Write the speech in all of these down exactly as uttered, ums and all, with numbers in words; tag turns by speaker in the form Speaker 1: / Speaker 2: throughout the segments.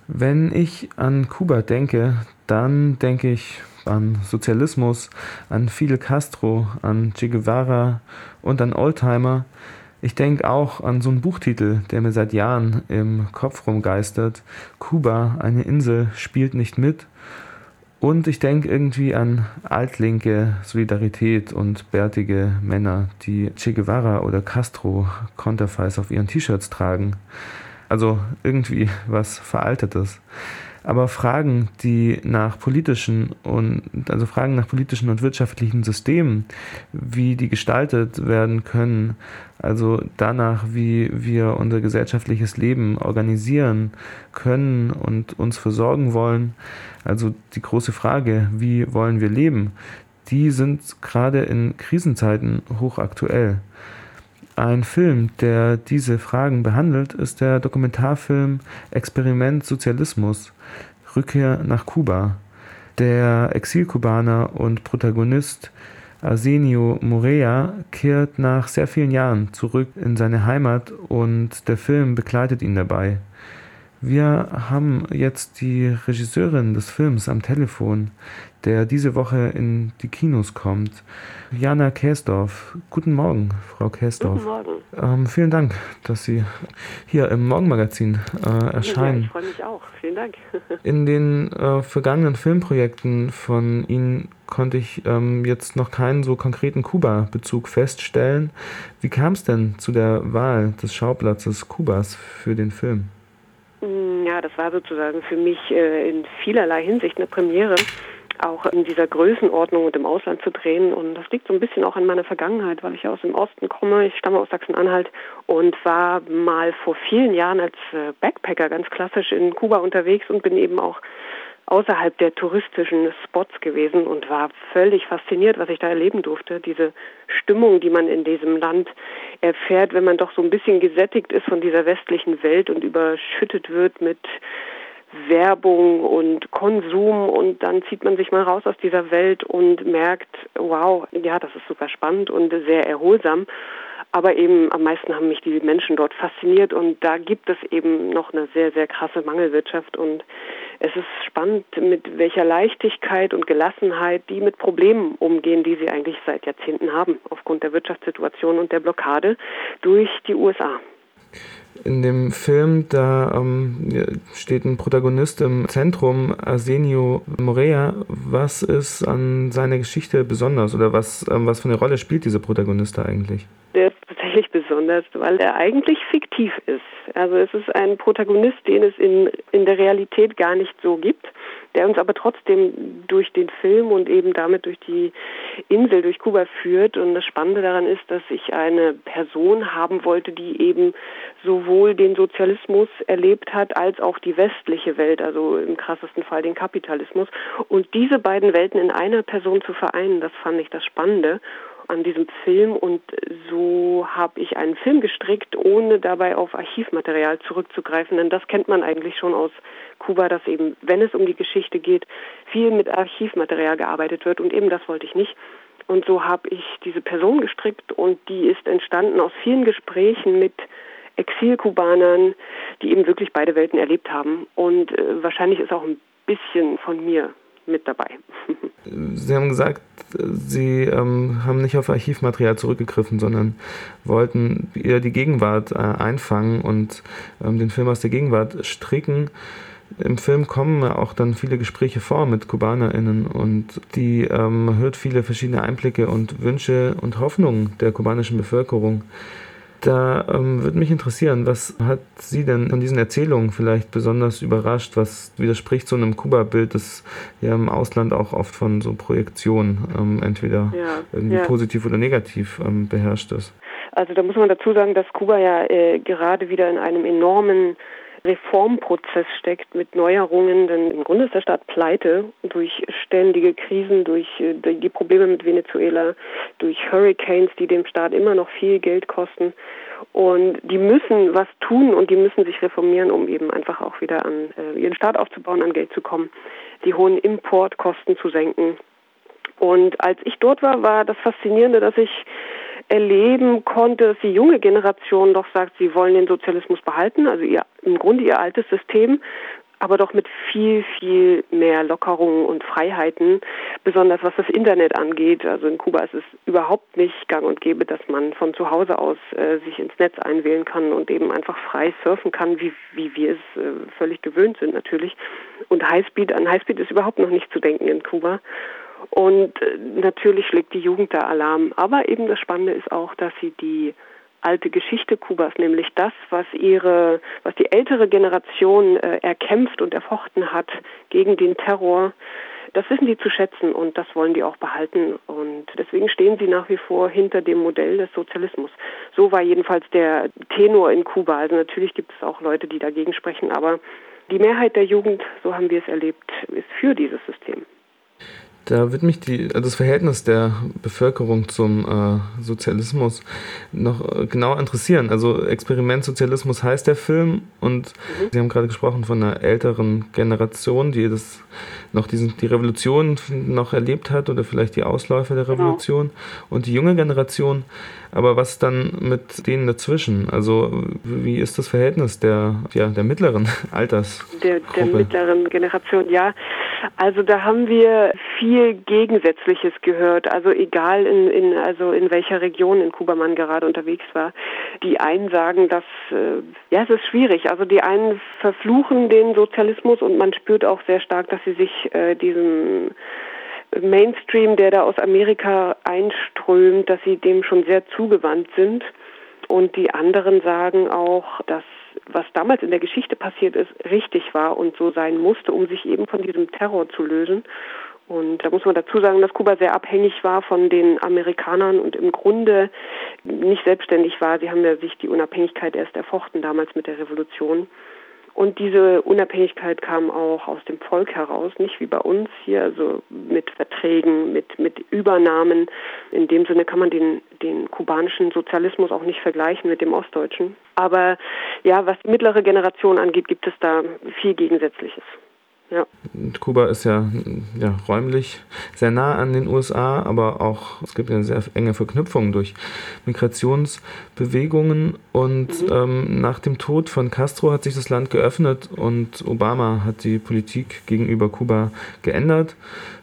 Speaker 1: Wenn ich an Kuba denke, dann denke ich an Sozialismus, an Fidel Castro, an Che Guevara und an Oldtimer. Ich denke auch an so einen Buchtitel, der mir seit Jahren im Kopf rumgeistert. Kuba, eine Insel, spielt nicht mit. Und ich denke irgendwie an altlinke Solidarität und bärtige Männer, die Che Guevara oder Castro Konterfeis auf ihren T-Shirts tragen. Also irgendwie was Veraltetes. Aber Fragen, die nach politischen und also Fragen nach politischen und wirtschaftlichen Systemen, wie die gestaltet werden können, also danach, wie wir unser gesellschaftliches Leben organisieren können und uns versorgen wollen, also die große Frage, wie wollen wir leben, die sind gerade in Krisenzeiten hochaktuell. Ein Film, der diese Fragen behandelt, ist der Dokumentarfilm Experiment Sozialismus – Rückkehr nach Kuba. Der Exilkubaner und Protagonist Arsenio Morea kehrt nach sehr vielen Jahren zurück in seine Heimat und der Film begleitet ihn dabei. Wir haben jetzt die Regisseurin des Films am Telefon, der diese Woche in die Kinos kommt, Jana Käsdorf. Guten Morgen, Frau Käsdorf.
Speaker 2: Guten Morgen.
Speaker 1: Ähm, vielen Dank, dass Sie hier im Morgenmagazin äh, erscheinen.
Speaker 2: Ja, ich freue mich auch. Vielen Dank.
Speaker 1: In den äh, vergangenen Filmprojekten von Ihnen konnte ich ähm, jetzt noch keinen so konkreten Kuba-Bezug feststellen. Wie kam es denn zu der Wahl des Schauplatzes Kubas für den Film?
Speaker 2: Ja, das war sozusagen für mich äh, in vielerlei Hinsicht eine Premiere, auch in dieser Größenordnung und im Ausland zu drehen. Und das liegt so ein bisschen auch an meiner Vergangenheit, weil ich ja aus dem Osten komme. Ich stamme aus Sachsen-Anhalt und war mal vor vielen Jahren als äh, Backpacker ganz klassisch in Kuba unterwegs und bin eben auch außerhalb der touristischen Spots gewesen und war völlig fasziniert, was ich da erleben durfte. Diese Stimmung, die man in diesem Land erfährt, wenn man doch so ein bisschen gesättigt ist von dieser westlichen Welt und überschüttet wird mit Werbung und Konsum, und dann zieht man sich mal raus aus dieser Welt und merkt, wow, ja, das ist super spannend und sehr erholsam. Aber eben am meisten haben mich die Menschen dort fasziniert, und da gibt es eben noch eine sehr, sehr krasse Mangelwirtschaft, und es ist spannend, mit welcher Leichtigkeit und Gelassenheit die mit Problemen umgehen, die sie eigentlich seit Jahrzehnten haben, aufgrund der Wirtschaftssituation und der Blockade durch die U S A.
Speaker 1: In dem Film, da ähm, steht ein Protagonist im Zentrum, Arsenio Morea. Was ist an seiner Geschichte besonders, oder was, ähm, was für eine Rolle spielt dieser Protagonist da eigentlich?
Speaker 2: Der ist tatsächlich besonders, weil er eigentlich fiktiv ist. Also es ist ein Protagonist, den es in, in der Realität gar nicht so gibt, der uns aber trotzdem durch den Film und eben damit durch die Insel, durch Kuba führt. Und das Spannende daran ist, dass ich eine Person haben wollte, die eben sowohl den Sozialismus erlebt hat, als auch die westliche Welt, also im krassesten Fall den Kapitalismus. Und diese beiden Welten in einer Person zu vereinen, das fand ich das Spannende an diesem Film, und so habe ich einen Film gestrickt, ohne dabei auf Archivmaterial zurückzugreifen, denn das kennt man eigentlich schon aus Kuba, dass eben, wenn es um die Geschichte geht, viel mit Archivmaterial gearbeitet wird, und eben das wollte ich nicht. Und so habe ich diese Person gestrickt, und die ist entstanden aus vielen Gesprächen mit Exilkubanern, die eben wirklich beide Welten erlebt haben, und äh, wahrscheinlich ist auch ein bisschen von mir mit dabei.
Speaker 1: Sie haben gesagt, Sie ähm, haben nicht auf Archivmaterial zurückgegriffen, sondern wollten eher die Gegenwart äh, einfangen und ähm, den Film aus der Gegenwart stricken. Im Film kommen auch dann viele Gespräche vor mit KubanerInnen, und die ähm, hört viele verschiedene Einblicke und Wünsche und Hoffnungen der kubanischen Bevölkerung. Da ähm, würde mich interessieren, was hat Sie denn an diesen Erzählungen vielleicht besonders überrascht? Was widerspricht so einem Kuba-Bild, das ja im Ausland auch oft von so Projektionen ähm, entweder
Speaker 2: ja,
Speaker 1: irgendwie
Speaker 2: ja.
Speaker 1: positiv oder negativ ähm, beherrscht ist?
Speaker 2: Also da muss man dazu sagen, dass Kuba ja äh, gerade wieder in einem enormen Reformprozess steckt mit Neuerungen, denn im Grunde ist der Staat pleite durch ständige Krisen, durch die Probleme mit Venezuela, durch Hurricanes, die dem Staat immer noch viel Geld kosten, und die müssen was tun und die müssen sich reformieren, um eben einfach auch wieder an äh, ihren Staat aufzubauen, an Geld zu kommen, die hohen Importkosten zu senken. Und als ich dort war, war das Faszinierende, dass ich erleben konnte, dass die junge Generation doch sagt, sie wollen den Sozialismus behalten, also ihr, im Grunde ihr altes System, aber doch mit viel, viel mehr Lockerungen und Freiheiten, besonders was das Internet angeht. Also in Kuba ist es überhaupt nicht gang und gäbe, dass man von zu Hause aus äh, sich ins Netz einwählen kann und eben einfach frei surfen kann, wie, wie wir es äh, völlig gewöhnt sind natürlich. Und Highspeed, an Highspeed ist überhaupt noch nicht zu denken in Kuba. Und äh, natürlich schlägt die Jugend da Alarm. Aber eben das Spannende ist auch, dass sie die alte Geschichte Kubas, nämlich das, was ihre, was die ältere Generation äh, erkämpft und erfochten hat gegen den Terror, das wissen die zu schätzen und das wollen die auch behalten. Und deswegen stehen sie nach wie vor hinter dem Modell des Sozialismus. So war jedenfalls der Tenor in Kuba. Also natürlich gibt es auch Leute, die dagegen sprechen, aber die Mehrheit der Jugend, so haben wir es erlebt, ist für dieses System.
Speaker 1: Da wird mich die, das Verhältnis der Bevölkerung zum äh, Sozialismus noch äh, genau interessieren. Also Experimentsozialismus heißt der Film und mhm. Sie haben gerade gesprochen von einer älteren Generation, die das noch diesen, die Revolution noch erlebt hat oder vielleicht die Ausläufer der Revolution genau. Und die junge Generation. Aber was dann mit denen dazwischen? Also wie ist das Verhältnis der, ja, der mittleren Altersgruppe?
Speaker 2: Der, der mittleren Generation, ja. Also da haben wir viel Gegensätzliches gehört. Also egal in, in, also in welcher Region in Kuba man gerade unterwegs war. Die einen sagen, dass, äh, ja, es ist schwierig. Also die einen verfluchen den Sozialismus und man spürt auch sehr stark, dass sie sich äh, diesem Mainstream, der da aus Amerika einströmt, dass sie dem schon sehr zugewandt sind. Und die anderen sagen auch, dass was damals in der Geschichte passiert ist, richtig war und so sein musste, um sich eben von diesem Terror zu lösen. Und da muss man dazu sagen, dass Kuba sehr abhängig war von den Amerikanern und im Grunde nicht selbstständig war. Sie haben ja sich die Unabhängigkeit erst erfochten damals mit der Revolution. Und diese Unabhängigkeit kam auch aus dem Volk heraus, nicht wie bei uns hier, also mit Verträgen, mit, mit Übernahmen. In dem Sinne kann man den, den kubanischen Sozialismus auch nicht vergleichen mit dem ostdeutschen. Aber ja, was die mittlere Generation angeht, gibt es da viel Gegensätzliches. Ja.
Speaker 1: Kuba ist ja, ja räumlich sehr nah an den U S A, aber auch es gibt eine sehr enge Verknüpfung durch Migrationsbewegungen und mhm. ähm, nach dem Tod von Castro hat sich das Land geöffnet und Obama hat die Politik gegenüber Kuba geändert.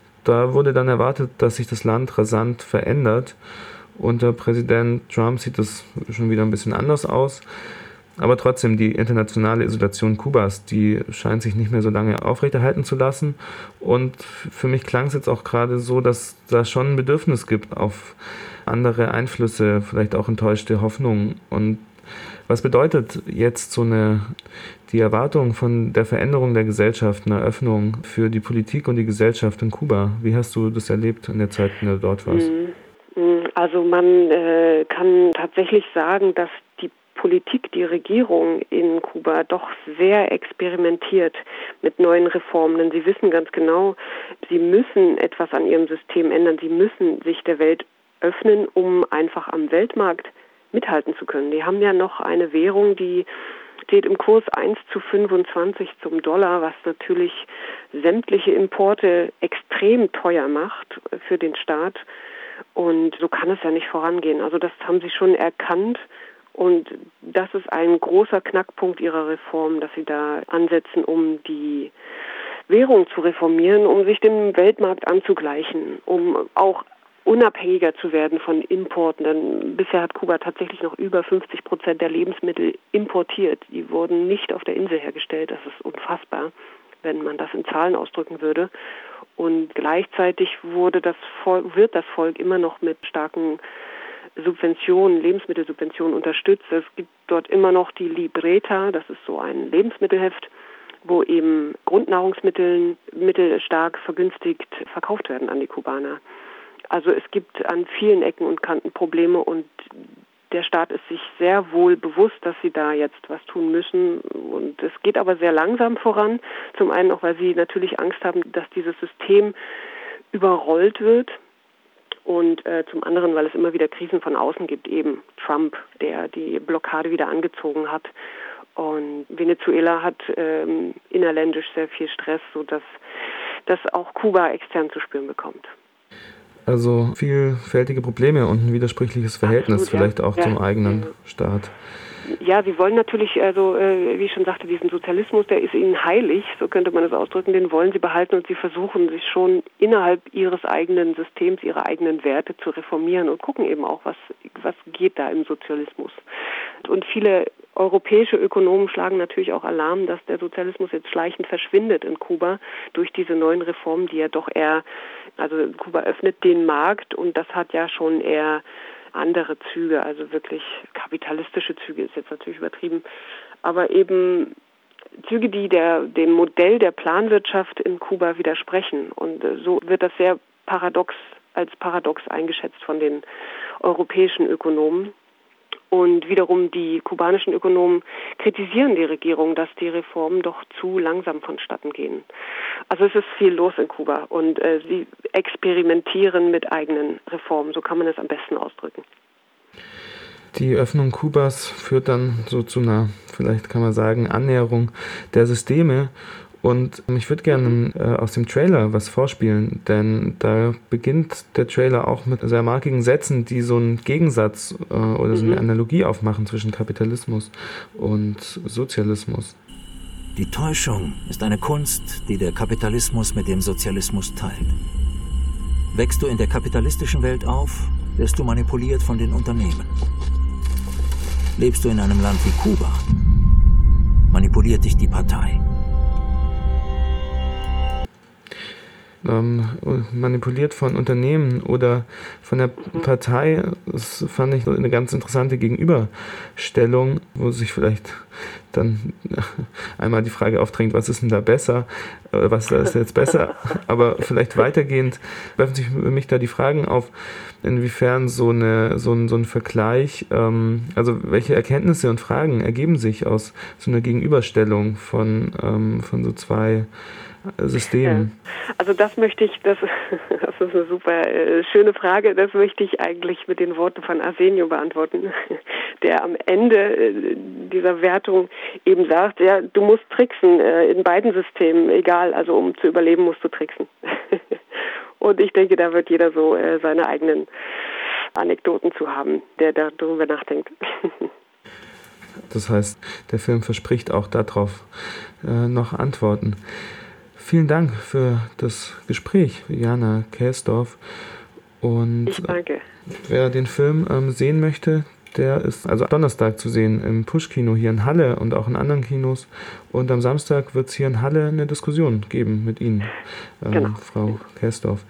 Speaker 1: Da wurde dann erwartet, dass sich das Land rasant verändert. Unter Präsident Trump sieht das schon wieder ein bisschen anders aus. Aber trotzdem, die internationale Isolation Kubas, die scheint sich nicht mehr so lange aufrechterhalten zu lassen. Und für mich klang es jetzt auch gerade so, dass da schon ein Bedürfnis gibt auf andere Einflüsse, vielleicht auch enttäuschte Hoffnungen. Und was bedeutet jetzt so eine, die Erwartung von der Veränderung der Gesellschaft, eine Öffnung für die Politik und die Gesellschaft in Kuba? Wie hast du das erlebt in der Zeit, in der du dort warst?
Speaker 2: Also man äh, kann tatsächlich sagen, dass die Politik, die Regierung in Kuba doch sehr experimentiert mit neuen Reformen. Denn sie wissen ganz genau, sie müssen etwas an ihrem System ändern. Sie müssen sich der Welt öffnen, um einfach am Weltmarkt mithalten zu können. Die haben ja noch eine Währung, die steht im Kurs eins zu fünfundzwanzig zum Dollar, was natürlich sämtliche Importe extrem teuer macht für den Staat. Und so kann es ja nicht vorangehen. Also das haben sie schon erkannt. Und das ist ein großer Knackpunkt ihrer Reform, dass sie da ansetzen, um die Währung zu reformieren, um sich dem Weltmarkt anzugleichen, um auch unabhängiger zu werden von Importen. Denn bisher hat Kuba tatsächlich noch über fünfzig Prozent der Lebensmittel importiert. Die wurden nicht auf der Insel hergestellt. Das ist unfassbar, wenn man das in Zahlen ausdrücken würde. Und gleichzeitig wurde das Volk, wird das Volk immer noch mit starken Subventionen, Lebensmittelsubventionen unterstützt. Es gibt dort immer noch die Libreta, das ist so ein Lebensmittelheft, wo eben Grundnahrungsmittel Mittel stark vergünstigt verkauft werden an die Kubaner. Also es gibt an vielen Ecken und Kanten Probleme und der Staat ist sich sehr wohl bewusst, dass sie da jetzt was tun müssen. Und es geht aber sehr langsam voran. Zum einen auch, weil sie natürlich Angst haben, dass dieses System überrollt wird. Und äh, zum anderen, weil es immer wieder Krisen von außen gibt, eben Trump, der die Blockade wieder angezogen hat. Und Venezuela hat ähm, innerländisch sehr viel Stress, sodass das auch Kuba extern zu spüren bekommt.
Speaker 1: Also vielfältige Probleme und ein widersprüchliches Verhältnis, Absolut, vielleicht ja. auch ja. zum eigenen
Speaker 2: ja.
Speaker 1: Staat.
Speaker 2: Ja, sie wollen natürlich, also äh, wie ich schon sagte, diesen Sozialismus, der ist ihnen heilig, so könnte man es ausdrücken, den wollen sie behalten und sie versuchen sich schon innerhalb ihres eigenen Systems, ihre eigenen Werte zu reformieren und gucken eben auch, was, was geht da im Sozialismus. Und viele europäische Ökonomen schlagen natürlich auch Alarm, dass der Sozialismus jetzt schleichend verschwindet in Kuba durch diese neuen Reformen, die ja doch eher, also Kuba öffnet den Markt und das hat ja schon eher andere Züge, also wirklich kapitalistische Züge ist jetzt natürlich übertrieben, aber eben Züge, die der, dem Modell der Planwirtschaft in Kuba widersprechen. Und so wird das sehr paradox, als paradox eingeschätzt von den europäischen Ökonomen. Und wiederum die kubanischen Ökonomen kritisieren die Regierung, dass die Reformen doch zu langsam vonstatten gehen. Also es ist viel los in Kuba und äh, sie experimentieren mit eigenen Reformen, so kann man es am besten ausdrücken.
Speaker 1: Die Öffnung Kubas führt dann so zu einer, vielleicht kann man sagen, Annäherung der Systeme. Und ich würde gerne äh, aus dem Trailer was vorspielen, denn da beginnt der Trailer auch mit sehr markigen Sätzen, die so einen Gegensatz äh, oder so eine Analogie aufmachen zwischen Kapitalismus und Sozialismus.
Speaker 3: Die Täuschung ist eine Kunst, die der Kapitalismus mit dem Sozialismus teilt. Wächst du in der kapitalistischen Welt auf, wirst du manipuliert von den Unternehmen. Lebst du in einem Land wie Kuba, manipuliert dich die Partei.
Speaker 1: Ähm, manipuliert von Unternehmen oder von der Partei, das fand ich eine ganz interessante Gegenüberstellung, wo sich vielleicht dann einmal die Frage aufdrängt, was ist denn da besser, was ist jetzt besser, aber vielleicht weitergehend werfen sich für mich da die Fragen auf, inwiefern so, eine, so, ein, so ein Vergleich, ähm, also welche Erkenntnisse und Fragen ergeben sich aus so einer Gegenüberstellung von, ähm, von so zwei Systemen?
Speaker 2: Ja, also das möchte ich, das, das ist eine super äh, schöne Frage, das möchte ich eigentlich mit den Worten von Arsenio beantworten, der am Ende äh, dieser Wertung eben sagt, ja, du musst tricksen äh, in beiden Systemen, egal, also um zu überleben musst du tricksen. Und ich denke, da wird jeder so äh, seine eigenen Anekdoten zu haben, der darüber nachdenkt.
Speaker 1: Das heißt, der Film verspricht auch darauf äh, noch Antworten. Vielen Dank für das Gespräch, Jana Käsdorf. Und
Speaker 2: ich danke.
Speaker 1: Wer den Film ähm, sehen möchte, der ist also Donnerstag zu sehen im Push-Kino hier in Halle und auch in anderen Kinos. Und am Samstag wird es hier in Halle eine Diskussion geben mit Ihnen, ähm, genau. Frau Käsdorf.